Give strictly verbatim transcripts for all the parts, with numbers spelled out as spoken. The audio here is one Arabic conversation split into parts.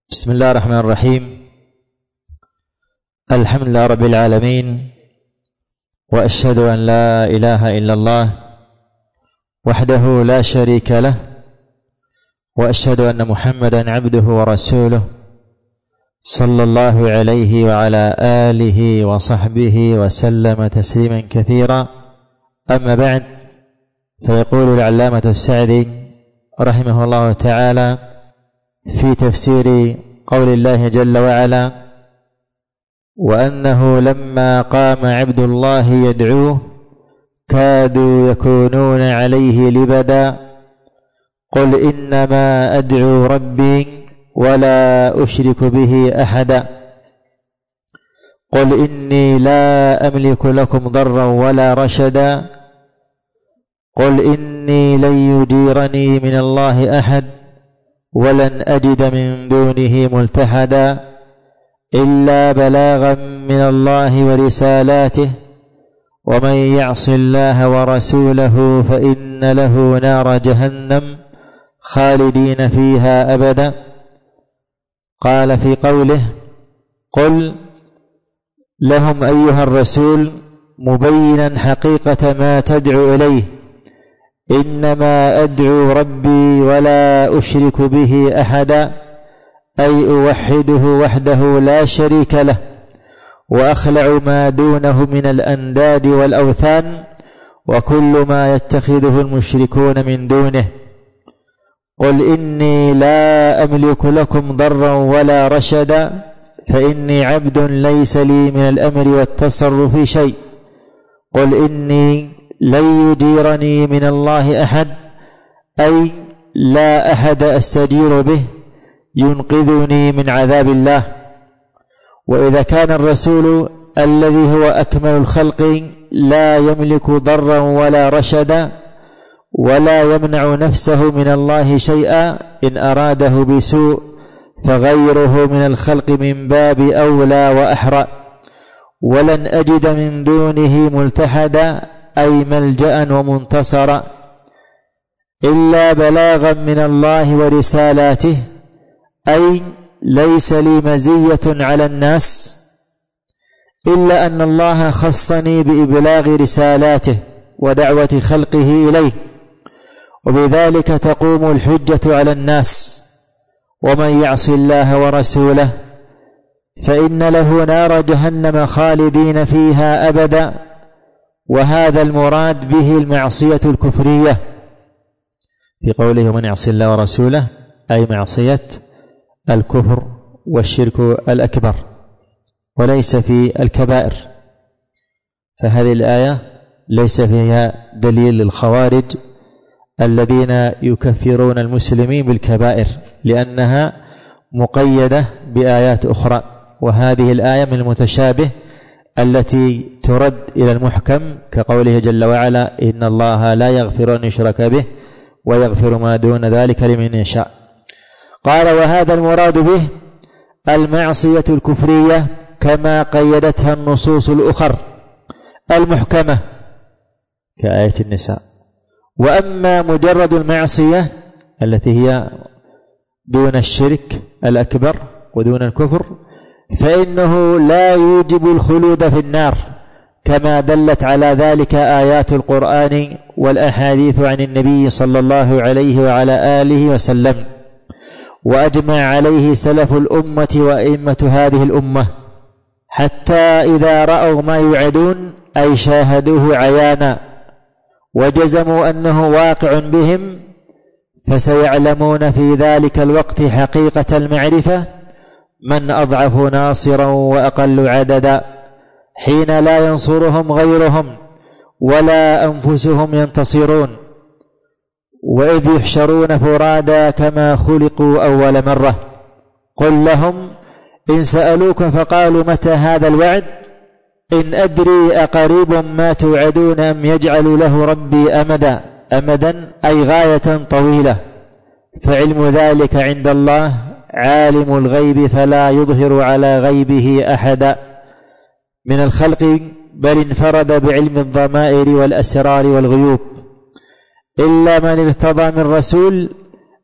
بسم الله الرحمن الرحيم. الحمد لله رب العالمين، وأشهد أن لا إله إلا الله وحده لا شريك له، وأشهد أن محمدا عبده ورسوله صلى الله عليه وعلى آله وصحبه وسلم تسليما كثيرا. أما بعد، فيقول العلامة السعدي رحمه الله تعالى في تفسير قول الله جل وعلا: وأنه لما قام عبد الله يدعوه كادوا يكونون عليه لبدا قل إنما أدعو ربي ولا أشرك به أحدا قل إني لا أملك لكم ضرا ولا رشدا قل إني لن يجيرني من الله أحد ولن أجد من دونه ملتحدا إلا بلاغا من الله ورسالاته ومن يعص الله ورسوله فإن له نار جهنم خالدين فيها أبدا. قال في قوله: قل لهم أيها الرسول مبينا حقيقة ما تدعو إليه: إنما أدعو ربي ولا أشرك به أحدا، أي أوحده وحده لا شريك له، وأخلع ما دونه من الأنداد والأوثان وكل ما يتخذه المشركون من دونه. قل إني لا أملك لكم ضرا ولا رشدا فإني عبد ليس لي من الأمر والتصرف شيء. قل إني لن يجيرني من الله أحد، أي لا أحد أستجير به ينقذني من عذاب الله. وإذا كان الرسول الذي هو أكمل الخلق لا يملك ضرا ولا رشدا ولا يمنع نفسه من الله شيئا إن أراده بسوء، فغيره من الخلق من باب أولى وأحرى. ولن أجد من دونه ملتحدا، أي ملجأ ومنتصرا، إلا بلاغا من الله ورسالاته، أي ليس لي مزية على الناس إلا أن الله خصني بإبلاغ رسالاته ودعوة خلقه إليه، وبذلك تقوم الحجة على الناس. ومن يعص الله ورسوله فإن له نار جهنم خالدين فيها أبدا، وهذا المراد به المعصية الكفرية في قوله: من يعص الله ورسوله، أي معصية الكفر والشرك الأكبر، وليس في الكبائر. فهذه الآية ليس فيها دليل للخوارج الذين يكفرون المسلمين بالكبائر، لأنها مقيدة بآيات أخرى. وهذه الآية من المتشابه التي ترد إلى المحكم، كقوله جل وعلا: إن الله لا يغفر أن يشرك به ويغفر ما دون ذلك لمن يشاء. قال: وهذا المراد به المعصية الكفرية كما قيدتها النصوص الأخر المحكمة كآية النساء. وأما مجرد المعصية التي هي دون الشرك الأكبر ودون الكفر فإنه لا يوجب الخلود في النار، كما دلت على ذلك آيات القرآن والأحاديث عن النبي صلى الله عليه وعلى آله وسلم، وأجمع عليه سلف الأمة وأئمة هذه الأمة، حتى إذا رأوا ما يوعدون أي شاهدوه عيانا وجزموا أنه واقع بهم، فسيعلمون في ذلك الوقت حقيقة المعرفة من أضعف ناصرا وأقل عددا، حين لا ينصرهم غيرهم ولا أنفسهم ينتصرون، وإذ يحشرون فرادا كما خلقوا أول مرة. قل لهم إن سألوك فقالوا متى هذا الوعد إن أدري أقريب ما توعدون أم يجعل له ربي أمدا. أمدا أي غاية طويلة، فعلم ذلك عند الله، عالم الغيب فلا يظهر على غيبه أحدا من الخلق، بل انفرد بعلم الضمائر والأسرار والغيوب، إلا من ارتضى من رسول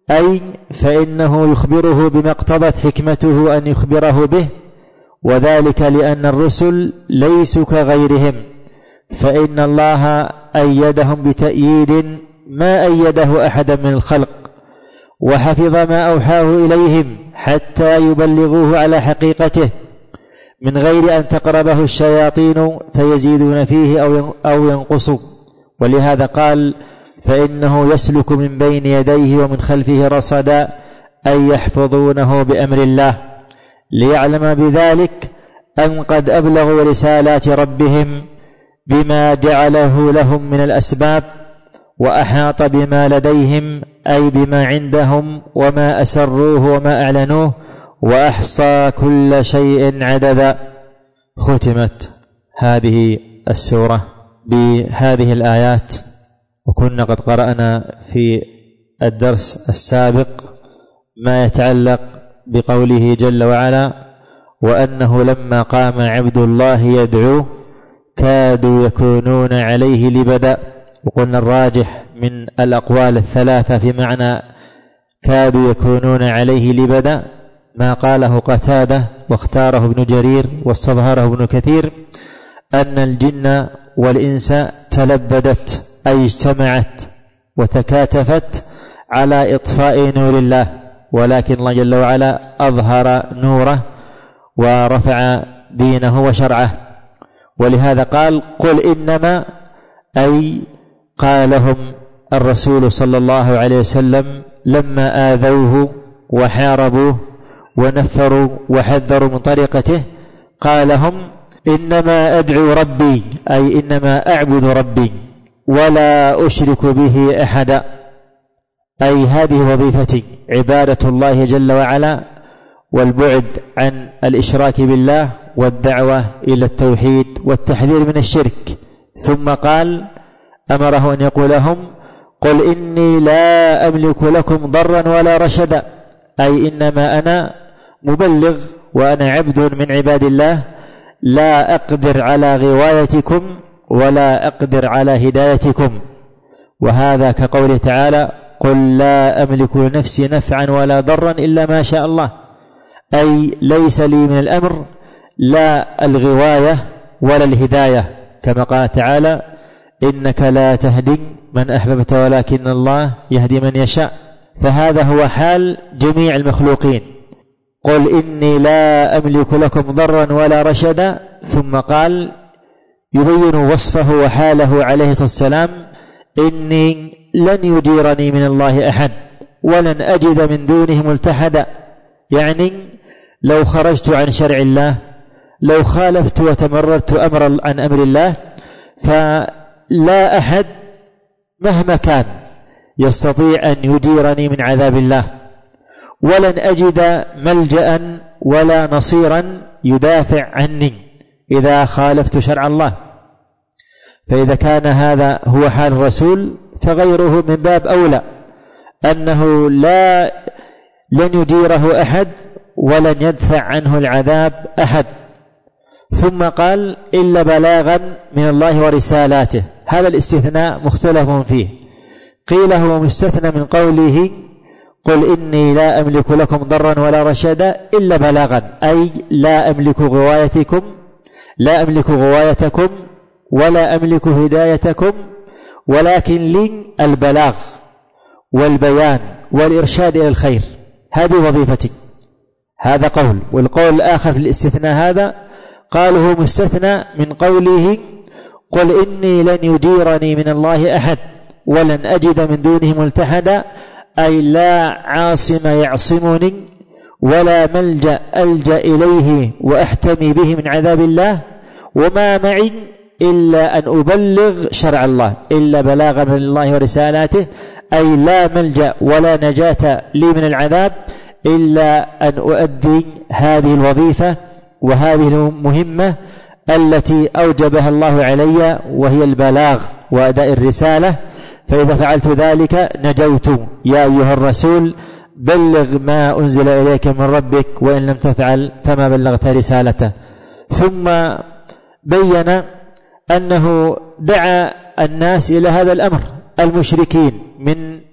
أي فإنه يخبره بما اقتضت حكمته أن يخبره به، وذلك لأن الرسل ليسوا كغيرهم، فإن الله أيدهم بتأييد ما أيده أحدا من الخلق، وحفظ ما أوحاه إليهم حتى يبلغوه على حقيقته من غير أن تقربه الشياطين فيزيدون فيه أو ينقصوا. ولهذا قال فإنه يسلك من بين يديه ومن خلفه رصدا، أي يحفظونه بأمر الله، ليعلم بذلك أن قد أبلغوا رسالات ربهم بما جعله لهم من الأسباب، وأحاط بما لديهم أي بما عندهم وما أسروه وما أعلنوه، وأحصى كل شيء عددا. ختمت هذه السورة بهذه الآيات، وكنا قد قرأنا في الدرس السابق ما يتعلق بقوله جل وعلا وأنه لما قام عبد الله يدعوه كادوا يكونون عليه لبدا. وقلنا الراجح من الأقوال الثلاثة في معنى كادوا يكونون عليه لبدا ما قاله قتادة واختاره ابن جرير واستظهره ابن كثير، أن الجن والإنس تلبدت أي اجتمعت وتكاتفت على إطفاء نور الله، ولكن الله جل وعلا أظهر نوره ورفع دينه وشرعه. ولهذا قال قل إنما، أي قالهم الرسول صلى الله عليه وسلم لما آذوه وحاربوه ونفروا وحذروا من طريقته، قالهم إنما أدعو ربي، أي إنما أعبد ربي ولا أشرك به أحدا، أي هذه وظيفتي عبادة الله جل وعلا والبعد عن الإشراك بالله والدعوة إلى التوحيد والتحذير من الشرك. ثم قال أمره أن يقول لهم قل إني لا أملك لكم ضرا ولا رشدا، أي إنما أنا مبلغ وأنا عبد من عباد الله، لا أقدر على غوايتكم ولا أقدر على هدايتكم. وهذا كقوله تعالى قل لا أملك لنفسي نفعا ولا ضرا إلا ما شاء الله، أي ليس لي من الأمر لا الغواية ولا الهداية، كما قال تعالى إنك لا تهدي من أحببت ولكن الله يهدي من يشاء. فهذا هو حال جميع المخلوقين. قل إني لا أملك لكم ضرا ولا رشدا، ثم قال يبين وصفه وحاله عليه الصلاة والسلام إني لن يجيرني من الله أحد ولن أجد من دونه ملتحدا، يعني لو خرجت عن شرع الله، لو خالفت وتمررت أمرا عن أمر الله، فلا أحد مهما كان يستطيع أن يجيرني من عذاب الله، ولن أجد ملجأ ولا نصيرا يدافع عني إذا خالفت شرع الله. فإذا كان هذا هو حال الرسول فغيره من باب أولى، أنه لا لن يجيره أحد ولن يدفع عنه العذاب أحد. ثم قال إلا بلاغا من الله ورسالاته، هذا الاستثناء مختلف فيه، قيل هو مستثنى من قوله قل إني لا أملك لكم ضرا ولا رشدا إلا بلاغا، أي لا أملك غوايتكم لا أملك غوايتكم ولا أملك هدايتكم، ولكن لي البلاغ والبيان والإرشاد إلى الخير، هذه وظيفتي. هذا قول. والقول الآخر في الاستثناء هذا قال هو مستثنى من قوله قل إني لن يجيرني من الله أحد ولن أجد من دونه ملتحدا، أي لا عاصم يعصمني ولا ملجأ ألجأ إليه وأحتمي به من عذاب الله، وما معي إلا أن أبلغ شرع الله، إلا بلاغا من الله ورسالاته، أي لا ملجأ ولا نجاة لي من العذاب إلا أن أؤدي هذه الوظيفة وهذه المهمة التي أوجبها الله علي، وهي البلاغ وأداء الرسالة. فإذا فعلت ذلك نجوت. يا أيها الرسول بلغ ما أنزل إليك من ربك وإن لم تفعل فما بلغت رسالته. ثم بين أنه دعا الناس إلى هذا الأمر، المشركين من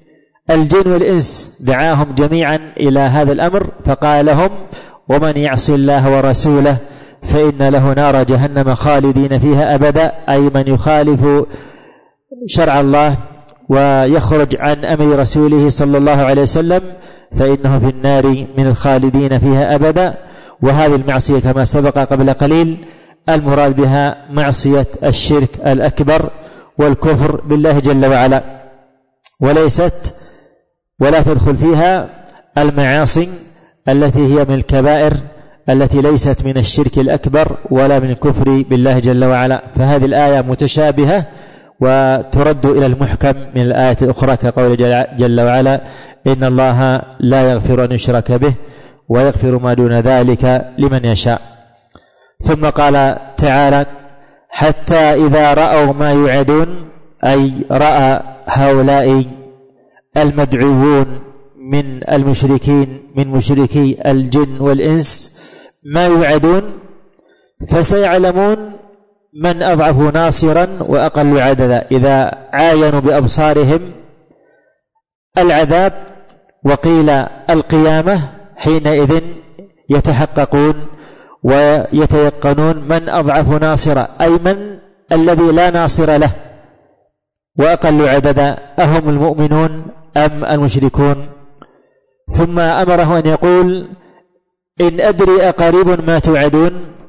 الجن والإنس دعاهم جميعا إلى هذا الأمر، فقال لهم: ومن يعص الله ورسوله فإن له نار جهنم خالدين فيها أبدا، أي من يخالف شرع الله ويخرج عن أمر رسوله صلى الله عليه وسلم فإنه في النار من الخالدين فيها أبدا. وهذه المعصية كما سبق قبل قليل المراد بها معصية الشرك الأكبر والكفر بالله جل وعلا، وليست ولا تدخل فيها المعاصي التي هي من الكبائر التي ليست من الشرك الأكبر ولا من الكفر بالله جل وعلا. فهذه الآية متشابهة وترد إلى المحكم من الآية الأخرى كقول جل وعلا: إن الله لا يغفر أن يشرك به ويغفر ما دون ذلك لمن يشاء. ثم قال تعالى: حتى إذا رأوا ما يوعدون، أي رأى هؤلاء المدعوون من المشركين من مشركي الجن والإنس ما يوعدون، فسيعلمون من أضعف ناصرا وأقل عددا. إذا عاينوا بأبصارهم العذاب وقيل القيامة حينئذ يتحققون ويتيقنون من أضعف ناصرا، أي من الذي لا ناصر له وأقل عددا، أهم المؤمنون أم المشركون. ثم أمره أن يقول: إن أدري أقريب ما توعدون،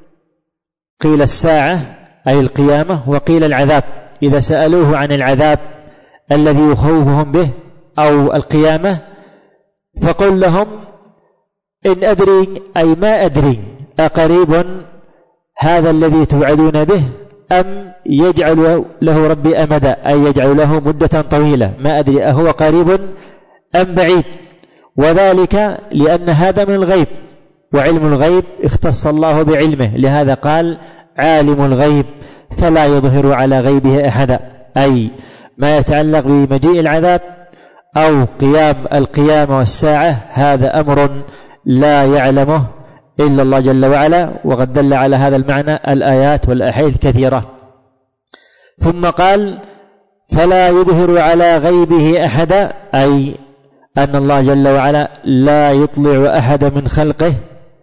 قيل الساعة أي القيامة، وقيل العذاب إذا سألوه عن العذاب الذي يخوفهم به أو القيامة، فقل لهم: إن أدري أي ما أدري أقريب هذا الذي توعدون به أم يجعل له ربي أمدا، أي يجعل له مدة طويلة، ما أدري أهو قريب أم بعيد. وذلك لأن هذا من الغيب، وعلم الغيب اختص الله بعلمه، لهذا قال: عالم الغيب فلا يظهر على غيبه أحدا، أي ما يتعلق بمجيء العذاب أو قيام القيامة والساعة هذا أمر لا يعلمه إلا الله جل وعلا، وقد دل على هذا المعنى الآيات والأحاديث كثيرة. ثم قال: فلا يظهر على غيبه أحدا، أي أن الله جل وعلا لا يطلع أحد من خلقه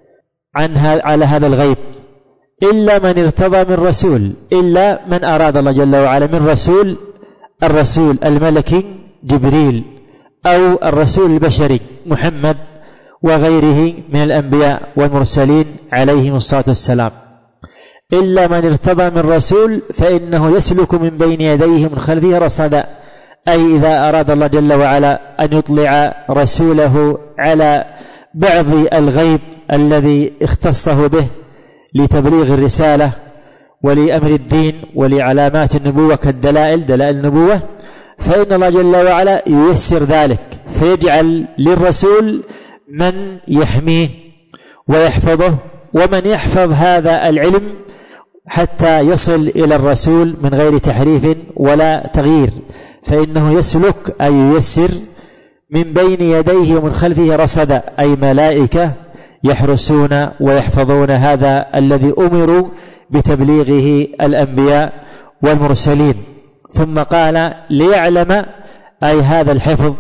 عنها على هذا الغيب إلا من ارتضى من رسول، إلا من أراد الله جل وعلا من رسول، الرسول الملكي جبريل أو الرسول البشري محمد وغيره من الأنبياء والمرسلين عليهم الصلاة والسلام. إلا من ارتضى من رسول فإنه يسلك من بين يديه من خلفه رصدا، أي إذا أراد الله جل وعلا أن يطلع رسوله على بعض الغيب الذي اختصه به لتبليغ الرسالة ولأمر الدين ولعلامات النبوة كالدلائل دلائل النبوة، فإن الله جل وعلا ييسر ذلك، فيجعل للرسول من يحميه ويحفظه، ومن يحفظ هذا العلم حتى يصل إلى الرسول من غير تحريف ولا تغيير، فإنه يسلك أي ييسر من بين يديه ومن خلفه رصدا، أي ملائكة يحرسون ويحفظون هذا الذي أمروا بتبليغه الأنبياء والمرسلين. ثم قال: ليعلم، أي هذا الحفظ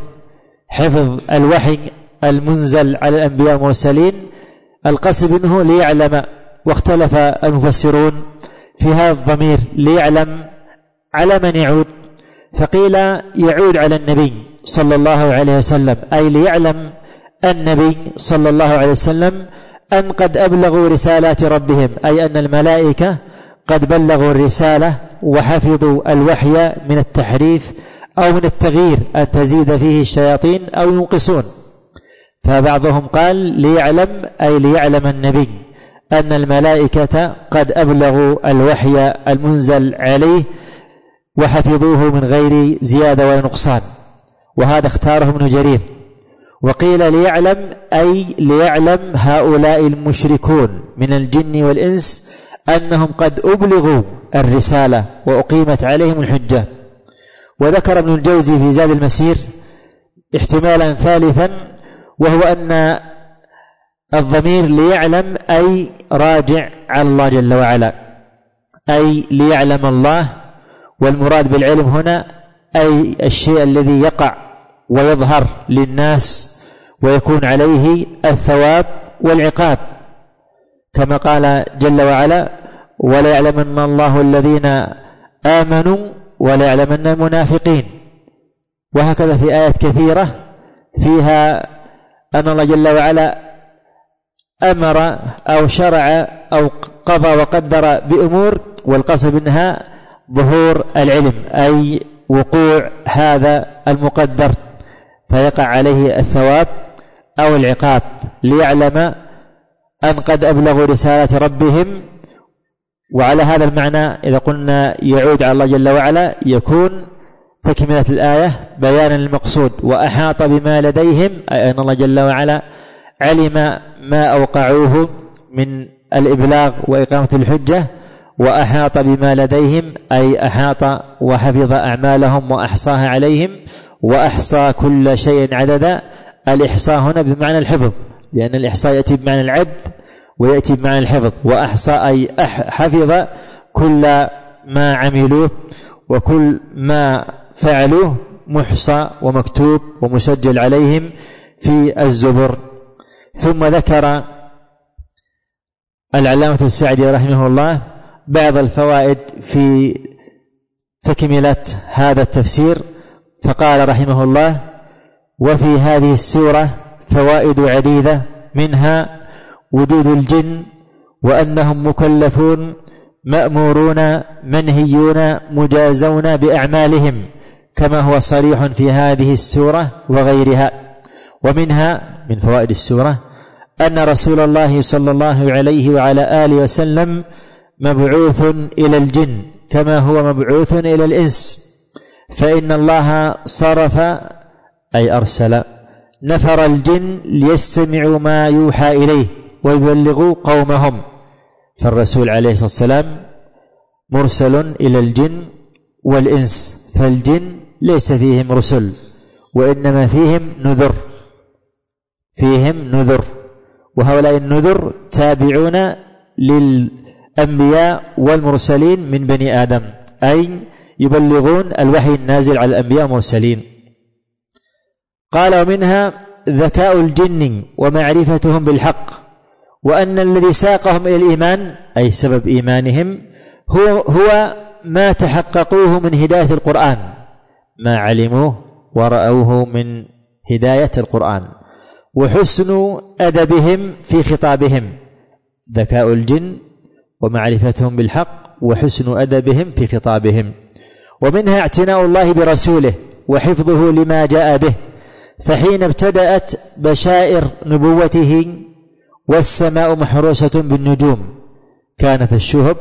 حفظ الوحي المنزل على الأنبياء والمرسلين، القصد منه ليعلم. واختلف المفسرون في هذا الضمير ليعلم على من يعود، فقيل يعود على النبي صلى الله عليه وسلم، أي ليعلم النبي صلى الله عليه وسلم أن قد أبلغوا رسالات ربهم، أي أن الملائكة قد بلغوا الرسالة وحفظوا الوحي من التحريف أو من التغيير أن تزيد فيه الشياطين أو ينقصون. فبعضهم قال ليعلم أي ليعلم النبي أن الملائكة قد أبلغوا الوحي المنزل عليه وحفظوه من غير زيادة ولا نقصان، وهذا اختاره ابن جرير. وقيل ليعلم أي ليعلم هؤلاء المشركون من الجن والإنس أنهم قد أبلغوا الرسالة وأقيمت عليهم الحجة. وذكر ابن الجوزي في زاد المسير احتمالا ثالثا، وهو أن الضمير ليعلم أي راجع على الله جل وعلا، أي ليعلم الله، والمراد بالعلم هنا أي الشيء الذي يقع ويظهر للناس ويكون عليه الثواب والعقاب، كما قال جل وعلا: ولا يعلمن الله الذين آمنوا ولا يعلمن المنافقين. وهكذا في آيات كثيرة فيها أن الله جل وعلا أمر أو شرع أو قضى وقدر بأمور، والقصد منها ظهور العلم، أي وقوع هذا المقدر فيقع عليه الثواب أو العقاب، ليعلم أن قد أبلغوا رسالة ربهم. وعلى هذا المعنى إذا قلنا يعود على الله جل وعلا يكون تكملة الآية بيانا للمقصود: وأحاط بما لديهم، أي أن الله جل وعلا علم ما أوقعوه من الإبلاغ وإقامة الحجة. وأحاط بما لديهم أي أحاط وحفظ أعمالهم وأحصاها عليهم، وأحصى كل شيء عددا. الإحصاء هنا بمعنى الحفظ، لأن الإحصاء يأتي بمعنى العد ويأتي بمعنى الحفظ. وأحصى أي حفظ كل ما عملوه وكل ما فعلوه محصى ومكتوب ومسجل عليهم في الزبر. ثم ذكر العلامة السعدي رحمه الله بعض الفوائد في تكملة هذا التفسير، فقال رحمه الله: وفي هذه السورة فوائد عديدة، منها وجود الجن وأنهم مكلفون مأمورون منهيون مجازون بأعمالهم، كما هو صريح في هذه السورة وغيرها. ومنها من فوائد السورة أن رسول الله صلى الله عليه وعلى آله وسلم مبعوث إلى الجن كما هو مبعوث إلى الإنس، فإن الله صرف أي أرسل نفر الجن ليستمعوا ما يوحى إليه ويبلغوا قومهم. فالرسول عليه الصلاة والسلام مرسل إلى الجن والإنس، فالجن ليس فيهم رسل وإنما فيهم نذر، فيهم نذر، وهؤلاء النذر تابعون للأنبياء والمرسلين من بني آدم، أي يبلغون الوحي النازل على الأنبياء والمرسلين. قال: ومنها ذكاء الجن ومعرفتهم بالحق، وأن الذي ساقهم إلى الإيمان أي سبب إيمانهم هو, هو ما تحققوه من هداية القرآن، ما علموه ورأوه من هداية القرآن، وحسن أدبهم في خطابهم. ذكاء الجن ومعرفتهم بالحق وحسن أدبهم في خطابهم. ومنها اعتناء الله برسوله وحفظه لما جاء به، فحين ابتدأت بشائر نبوته والسماء محروسة بالنجوم كانت الشهب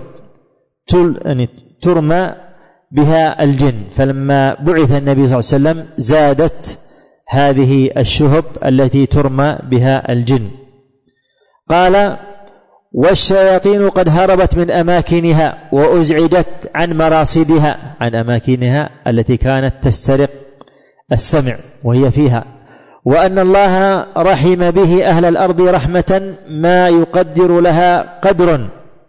ترمى بها الجن، فلما بعث النبي صلى الله عليه وسلم زادت هذه الشهب التي ترمى بها الجن. قال: والشياطين قد هربت من أماكنها وأزعجت عن مراصدها، عن أماكنها التي كانت تسترق السمع وهي فيها، وأن الله رحم به أهل الأرض رحمة ما يقدر لها قدر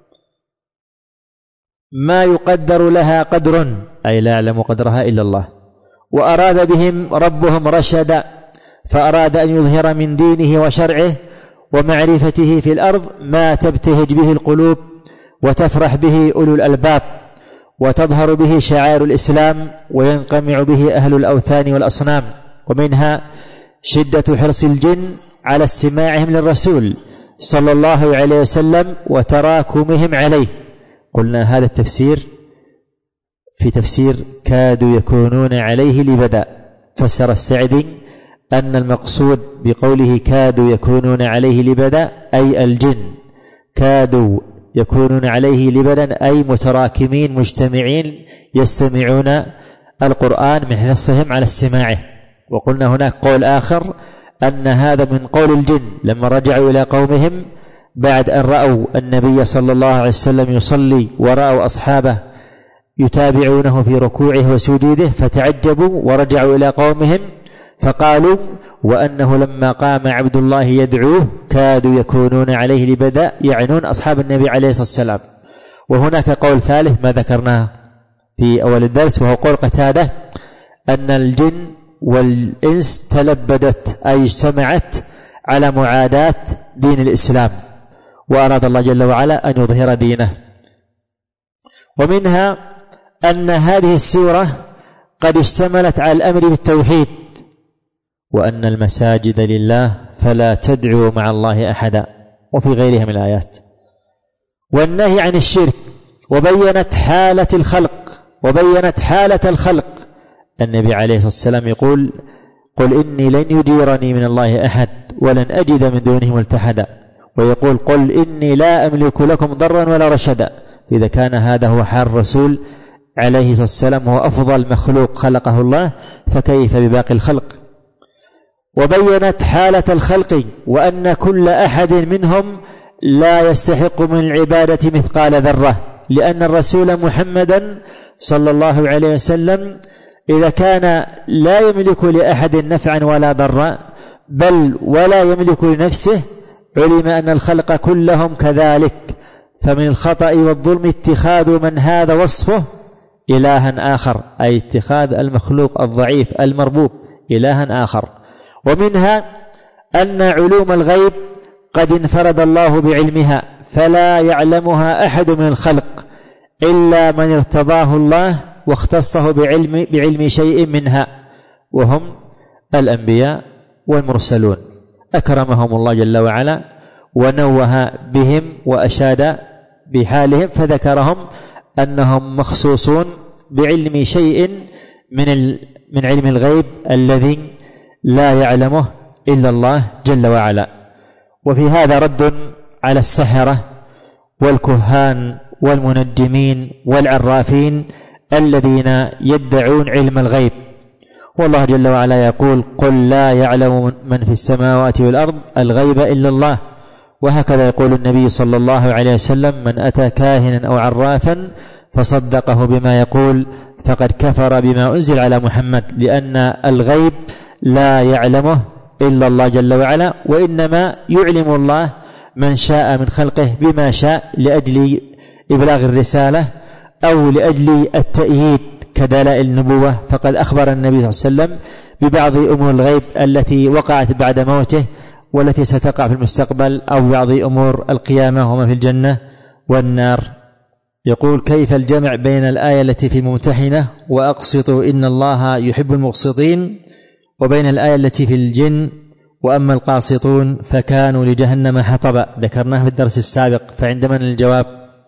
ما يقدر لها قدر أي لا يعلم قدرها إلا الله، وأراد بهم ربهم رشدا، فأراد أن يظهر من دينه وشرعه ومعرفته في الأرض ما تبتهج به القلوب وتفرح به أولو الألباب، وتظهر به شعائر الإسلام وينقمع به أهل الأوثان والأصنام. ومنها شدة حرص الجن على استماعهم للرسول صلى الله عليه وسلم وتراكمهم عليه. قلنا هذا التفسير في تفسير كادوا يكونون عليه لبدا، فسر السعدي أن المقصود بقوله كادوا يكونون عليه لبدا أي الجن كادوا يكونون عليه لبدا أي متراكمين مجتمعين يستمعون القرآن من حرصهم على استماعه. وقلنا هناك قول آخر أن هذا من قول الجن لما رجعوا إلى قومهم بعد أن رأوا النبي صلى الله عليه وسلم يصلي ورأوا أصحابه يتابعونه في ركوعه وسجوده فتعجبوا ورجعوا إلى قومهم فقالوا: وأنه لما قام عبد الله يدعوه كادوا يكونون عليه لبدا، يعنون أصحاب النبي عليه الصلاة والسلام. وهناك قول ثالث ما ذكرناه في أول الدرس، وهو قول قتادة أن الجن والإنس تلبدت أي اجتمعت على معاداة دين الإسلام، وأراد الله جل وعلا أن يظهر دينه. ومنها أن هذه السورة قد اشتملت على الأمر بالتوحيد، وأن المساجد لله فلا تدعوا مع الله أحدا، وفي غيرها من الآيات، والنهي عن الشرك، وبينت حالة الخلق وبينت حالة الخلق. النبي عليه الصلاة والسلام يقول: قل إني لن يجيرني من الله أحد ولن أجد من دونه ملتحدا، ويقول: قل إني لا أملك لكم ضرا ولا رشدا. إذا كان هذا هو حال الرسول عليه الصلاة والسلام، هو أفضل مخلوق خلقه الله، فكيف بباقي الخلق؟ وبينت حالة الخلق، وأن كل أحد منهم لا يستحق من العبادة مثقال ذرة، لأن الرسول محمدا صلى الله عليه وسلم إذا كان لا يملك لأحد نفعا ولا ضرا، بل ولا يملك لنفسه، علم أن الخلق كلهم كذلك، فمن الخطأ والظلم اتخاذ من هذا وصفه إلها آخر، أي اتخاذ المخلوق الضعيف المربوب إلها آخر. ومنها أن علوم الغيب قد انفرد الله بعلمها، فلا يعلمها أحد من الخلق إلا من ارتضاه الله واختصه بعلم, بعلم شيء منها، وهم الأنبياء والمرسلون، أكرمهم الله جل وعلا ونوه بهم وأشاد بحالهم، فذكرهم أنهم مخصوصون بعلم شيء من من علم الغيب الذي لا يعلمه إلا الله جل وعلا. وفي هذا رد على السحرة والكهان والمنجمين والعرافين الذين يدعون علم الغيب. والله جل وعلا يقول: قل لا يعلم من في السماوات والأرض الغيب إلا الله. وهكذا يقول النبي صلى الله عليه وسلم: من أتى كاهنا أو عرافا فصدقه بما يقول فقد كفر بما أنزل على محمد، لأن الغيب لا يعلمه إلا الله جل وعلا، وإنما يعلم الله من شاء من خلقه بما شاء لأجل إبلاغ الرسالة أو لأجل التأييد كدلائل النبوة. فقد أخبر النبي صلى الله عليه وسلم ببعض أمور الغيب التي وقعت بعد موته والتي ستقع في المستقبل، أو بعض أمور القيامة وما في الجنة والنار. يقول: كيف الجمع بين الآية التي في الممتحنة وأقسطوا إن الله يحب المقسطين، وبين الآية التي في الجن وأما القاسطون فكانوا لجهنم حطبا؟ ذكرناه في الدرس السابق، فعند من الجواب؟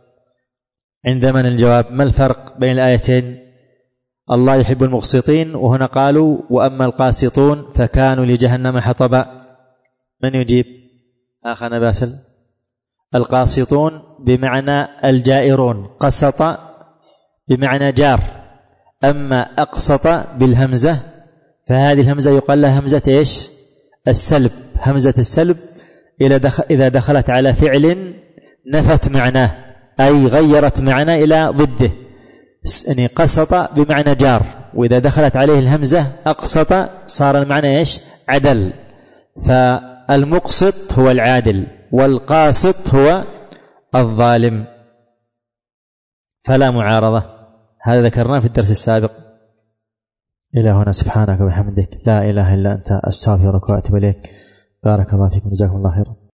عند من الجواب؟ ما الفرق بين الآيتين؟ الله يحب المقسطين، وهنا قالوا وأما القاسطون فكانوا لجهنم حطبا. من يجيب؟ أخنا باسل. القاسطون بمعنى الجائرون، قسط بمعنى جار، أما أقسط بالهمزة فهذه الهمزة يقال لها همزة إيش؟ السلب. همزة السلب إذا دخلت على فعل نفت معناه، أي غيرت معناه إلى ضده. يعني قسط بمعنى جار، وإذا دخلت عليه الهمزة أقسط صار المعنى إيش؟ عدل. فالمقسط هو العادل، والقاسط هو الظالم، فلا معارضة. هذا ذكرناه في الدرس السابق. إلى هنا سبحانك وبحمدك لا إله إلا أنت أستغفرك وأتوب إليك. بارك الله فيكم، جزاكم الله خيرا.